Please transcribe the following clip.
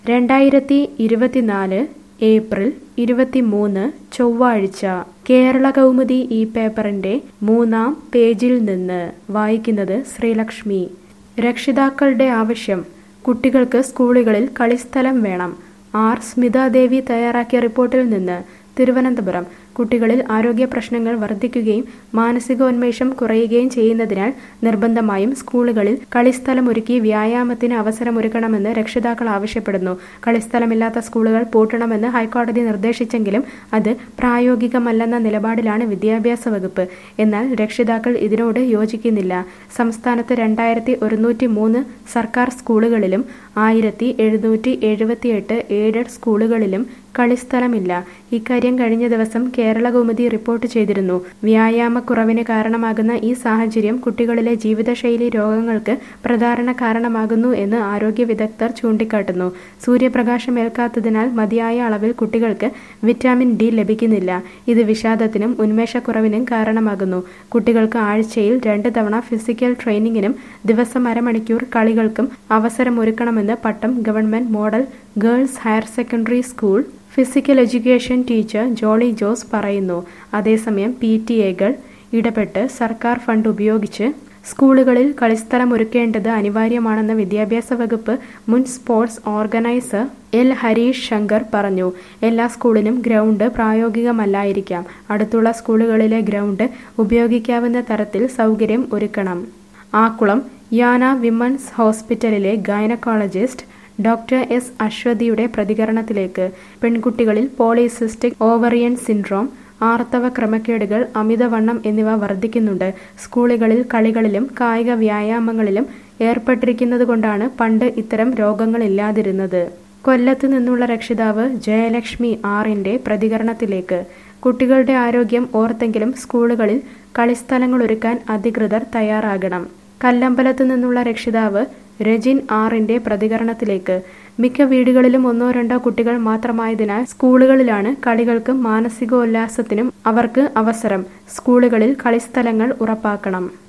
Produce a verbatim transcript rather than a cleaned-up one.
രണ്ടായിരത്തി ഇരുപത്തിനാല് ഏപ്രിൽ ഇരുപത്തിമൂന്ന് ചൊവ്വാഴ്ച കേരള കൗമുദി ഈ പേപ്പറിന്റെ മൂന്നാം പേജിൽ നിന്ന് വായിക്കുന്നത് ശ്രീലക്ഷ്മി. രക്ഷിതാക്കളുടെ ആവശ്യം കുട്ടികൾക്ക് സ്കൂളുകളിൽ കളിസ്ഥലം വേണം. ആർ സ്മിതാദേവി തയ്യാറാക്കിയ റിപ്പോർട്ടിൽ നിന്ന് തിരുവനന്തപുരം. കുട്ടികളിൽ ആരോഗ്യ പ്രശ്നങ്ങൾ വർദ്ധിക്കുകയും മാനസികോന്മേഷം കുറയുകയും ചെയ്യുന്നതിനാൽ നിർബന്ധമായും സ്കൂളുകളിൽ കളിസ്ഥലമൊരുക്കി വ്യായാമത്തിന് അവസരമൊരുക്കണമെന്ന് രക്ഷിതാക്കൾ ആവശ്യപ്പെടുന്നു. കളിസ്ഥലമില്ലാത്ത സ്കൂളുകൾ പൂട്ടണമെന്ന് ഹൈക്കോടതി നിർദ്ദേശിച്ചെങ്കിലും അത് പ്രായോഗികമല്ലെന്ന നിലപാടിലാണ് വിദ്യാഭ്യാസ വകുപ്പ്. എന്നാൽ രക്ഷിതാക്കൾ ഇതിനോട് യോജിക്കുന്നില്ല. സംസ്ഥാനത്ത് രണ്ടായിരത്തി ഒരുന്നൂറ്റി മൂന്ന് സർക്കാർ സ്കൂളുകളിലും ആയിരത്തി എഴുന്നൂറ്റി എഴുപത്തിയെട്ട് എയ്ഡഡ് സ്കൂളുകളിലും കളിസ്ഥലമില്ല. ഇക്കാര്യം കഴിഞ്ഞ ദിവസം കേരള കൗമുദി റിപ്പോർട്ട് ചെയ്തിരുന്നു. വ്യായാമക്കുറവിന് കാരണമാകുന്ന ഈ സാഹചര്യം കുട്ടികളിലെ ജീവിതശൈലി രോഗങ്ങൾക്ക് പ്രധാന കാരണമാകുന്നു എന്ന് ആരോഗ്യ വിദഗ്ധർ ചൂണ്ടിക്കാട്ടുന്നു. സൂര്യപ്രകാശം ഏൽക്കാത്തതിനാൽ മതിയായ അളവിൽ കുട്ടികൾക്ക് വിറ്റാമിൻ ഡി ലഭിക്കുന്നില്ല. ഇത് വിഷാദത്തിനും ഉന്മേഷക്കുറവിനും കാരണമാകുന്നു. കുട്ടികൾക്ക് ആഴ്ചയിൽ രണ്ട് തവണ ഫിസിക്കൽ ട്രെയിനിങ്ങിനും ദിവസം അരമണിക്കൂർ കളികൾക്കും അവസരമൊരുക്കണമെന്ന് Pattom government model girls higher secondary school physical education teacher Jolly Jose പറയുന്നു. അതേസമയം പി ടി എകൾ ഇടപെട്ട് സർക്കാർ ഫണ്ട് ഉപയോഗിച്ച് സ്കൂളുകളിൽ കളിസ്ഥലം ഒരുക്കേണ്ടത് അനിവാര്യമാണെന്ന് വിദ്യാഭ്യാസ വകുപ്പ് മുൻ sports organiser L Harish Shankar പറഞ്ഞു. എല്ലാ സ്കൂളിലും ഗ്രൗണ്ട് പ്രായോഗികമല്ലായിരിക്കാം. അടുത്തുള്ള സ്കൂളുകളിലെ ഗ്രൗണ്ട് ഉപയോഗിക്കാവുന്ന തരത്തിൽ സൗകര്യം ഒരുക്കണം. ആക്കുളം യാന വിമൻസ് ഹോസ്പിറ്റലിലെ ഗൈനക്കോളജിസ്റ്റ് ഡോക്ടർ എസ് അശ്വതിയുടെ പ്രതികരണത്തിലേക്ക്. പെൺകുട്ടികളിൽ പോളിസിസ്റ്റിക് ഓവറിയൻ സിൻഡ്രോം, ആർത്തവ ക്രമക്കേടുകൾ, അമിതവണ്ണം എന്നിവ വർദ്ധിക്കുന്നുണ്ട്. സ്കൂളുകളിൽ കളികളിലും കായിക വ്യായാമങ്ങളിലും ഏർപ്പെട്ടിരിക്കുന്നതുകൊണ്ടാണ് പണ്ട് ഇത്തരം രോഗങ്ങളില്ലാതിരുന്നത്. കൊല്ലത്ത് നിന്നുള്ള രക്ഷിതാവ് ജയലക്ഷ്മി ആറിന്റെ പ്രതികരണത്തിലേക്ക്. കുട്ടികളുടെ ആരോഗ്യം ഓർത്തെങ്കിലും സ്കൂളുകളിൽ കളിസ്ഥലങ്ങളൊരുക്കാൻ അധികൃതർ തയ്യാറാകണം. കല്ലമ്പലത്ത് നിന്നുള്ള രക്ഷിതാവ് രജിൻ ആറിന്റെ പ്രതികരണത്തിലേക്ക്. മിക്ക വീടുകളിലും ഒന്നോ രണ്ടോ കുട്ടികൾ മാത്രമായതിനാൽ സ്കൂളുകളിലാണ് കളികൾക്കും മാനസികോല്ലാസത്തിനും അവർക്ക് അവസരം. സ്കൂളുകളിൽ കളിസ്ഥലങ്ങൾ ഉറപ്പാക്കണം.